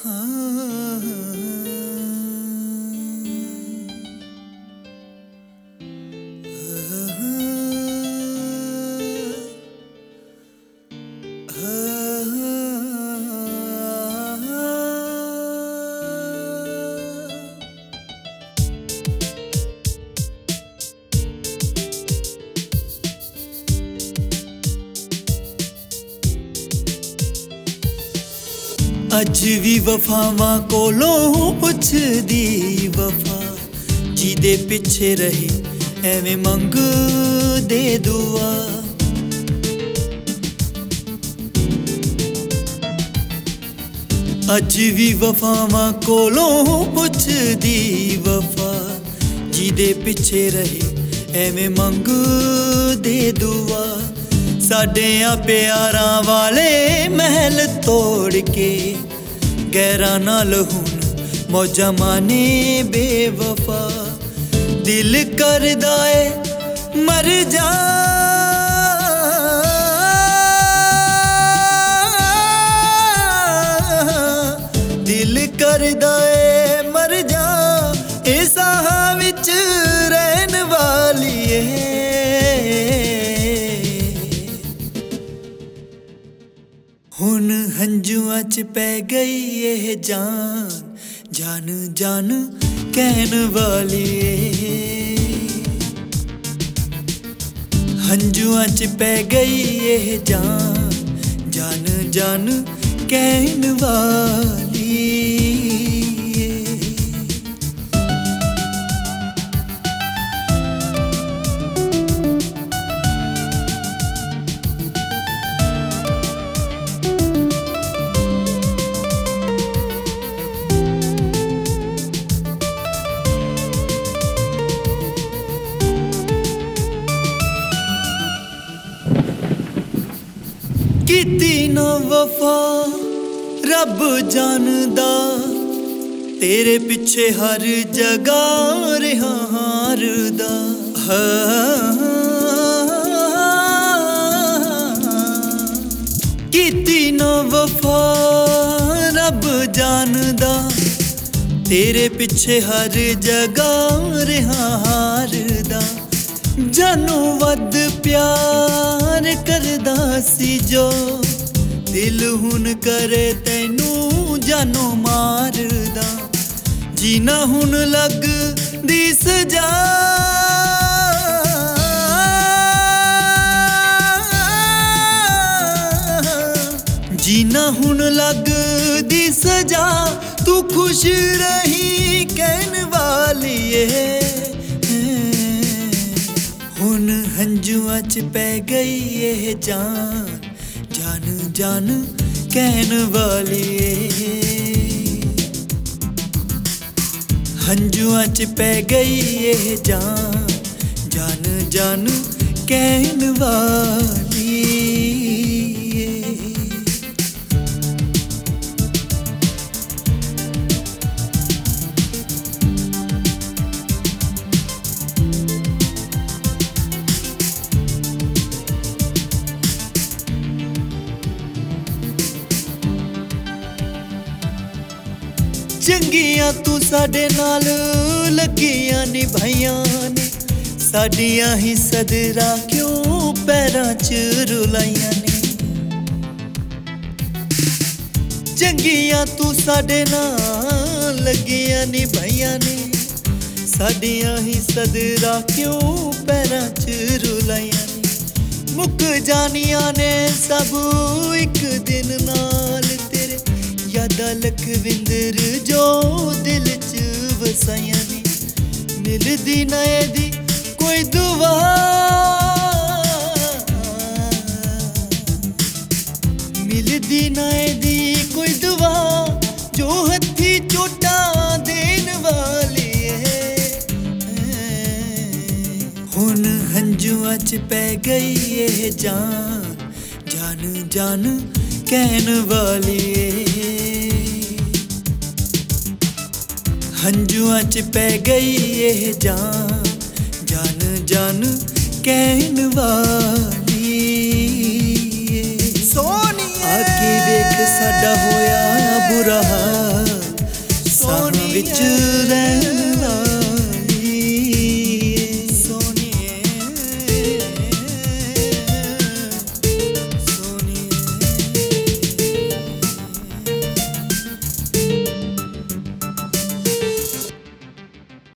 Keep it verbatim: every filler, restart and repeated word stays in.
अज भी वफावां कोलों पुछदी वफा जिदे पिछे रहे एवें मंग दे दुआ। अज भी वफावां कोलों पुछदी वफा जिदे पिछे रहे एवें मंग दे दुआ। साडियां प्यारां वाले महल तोड़ के गैरां नाल हुण मौजां माने बेवफा। दिल करदा ए मर जा दिल करदा ए मर जा ए साहां विच रहन वाली ए। हुण हंजुआं च पै गई ये जान जान जान कहन वाली ए। हंजुआं च पै गई ये जान जान जान कहन वाली ए। कीती ना वफा रब जानदा तेरे पिछे हर जगह रहा हारदा। कीती ना वफा रब जानदा तेरे पिछे हर जगह रहा हारदा। जानो वध प्यार करदा सी जो दिल हुन करे तैनू जानो मारदा। जीना हुन लग दी सजा जीना हुन लग दी सजा तू खुश रही कहन वाली ए। हुन हंजुआं च पै गई ये जान जान जान कहन वाली ए। हंजुआं च पै गई ये जान जान जान कहन वाली ए। चंगियां तू साडे नाल लगियां निभाइयां ने साडियां ही सदरा क्यों पैरां च रुलाइयां ने। चंगियां तू साडे नाल लगियां निभाइयां ने साडियां ही सदरा क्यों पैरां च रुलाइयां ने। मुक जानियां ने सब एक दिन नाल तेरे यादा लखविंदर जो दिल च वसाइयां ने। मिलदी ना एदी कोई दुआ मिलदी ना एदी कोई दुआ जो हथी चोटा देन वाली है। हुन हंजुआं च पै गई ये जान जान जान कहन वाली ए। हंजुआं च पै गई ये जान जान जान कहन वाली ए। सोनिए आके देख साडा होया बुरा हाल ਵਿੱਚ